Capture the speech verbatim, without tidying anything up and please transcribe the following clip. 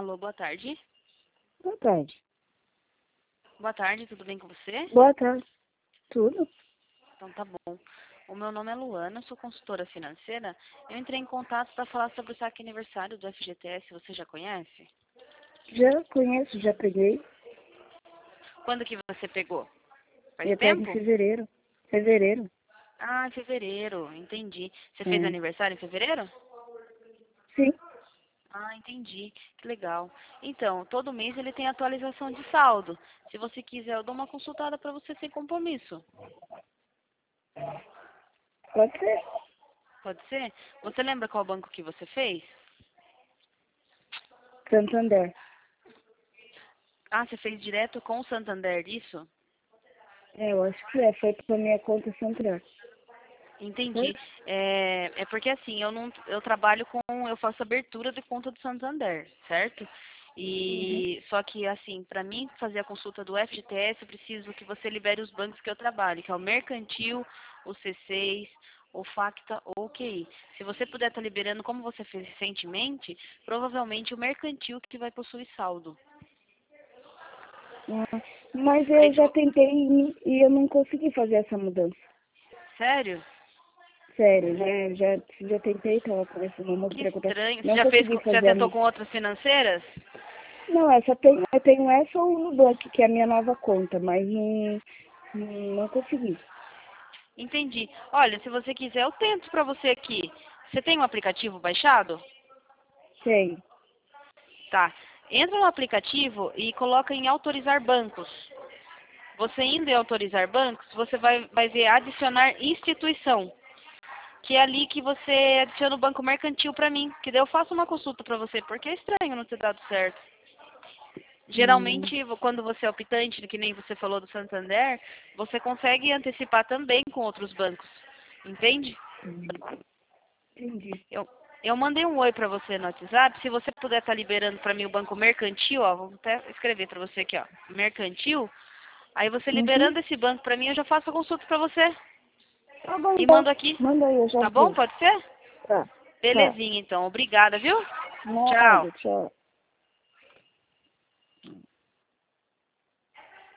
Alô, boa tarde. Boa tarde. Boa tarde, tudo bem com você? Boa tarde. Tudo? Então tá bom. O meu nome é Luana, sou consultora financeira. Eu entrei em contato para falar sobre o saque aniversário do F G T S, você já conhece? Já conheço, já peguei. Quando que você pegou? Faz Eu pego em tempo? fevereiro. Fevereiro. Ah, em fevereiro, entendi. Você fez É. aniversário em fevereiro? Sim. Ah, entendi. Que legal. Então, todo mês ele tem atualização de saldo. Se você quiser, eu dou uma consultada para você sem compromisso. Pode ser. Pode ser? Você lembra qual banco que você fez? Santander. Ah, você fez direto com o Santander, isso? É, eu acho que é. Foi pra minha conta Santander. Entendi. Foi? É, é porque assim, eu não, eu trabalho com, eu faço abertura de conta do Santander, certo? Uhum. E só que assim, para mim fazer a consulta do F G T S, eu preciso que você libere os bancos que eu trabalho, que é o Mercantil, o C seis, o Facta ou o Q I. Se você puder estar liberando como você fez recentemente, provavelmente o Mercantil que vai possuir saldo. Ah, mas Aí, eu se já vo- tentei e e eu não consegui fazer essa mudança. sério? Sério, já, já, já tentei, tava conversando uma moça Que pra contar. estranho. Você Não já fez, consegui com- você já fazer a tentou mudança. com outras financeiras? Não, essa tem, eu tenho essa ou no banco, que é a minha nova conta, mas não, não, não consegui. Entendi. Olha, se você quiser, eu tento para você aqui. Você tem um aplicativo baixado? Tem. Tá. Entra no aplicativo e coloca em autorizar bancos. Você indo em autorizar bancos, você vai, vai ver adicionar instituição. Que é ali que você adiciona o banco mercantil para mim. Que daí eu faço uma consulta para você, porque é estranho não ter dado certo. Hum, Geralmente, quando você é optante, que nem você falou do Santander, você consegue antecipar também com outros bancos. Entende? hum, entendi. Eu, eu mandei um oi pra você no WhatsApp. Se você puder estar liberando pra mim o banco mercantil, ó, vou até escrever pra você aqui, ó, mercantil. Aí você Uhum. liberando esse banco pra mim, eu já faço a consulta pra você Tá bom, e então. mando aqui. Manda aí, eu já Tá bom? vejo. Pode ser? Tá, tá. Belezinha, então. Obrigada, viu? Tchau. Nada, tchau.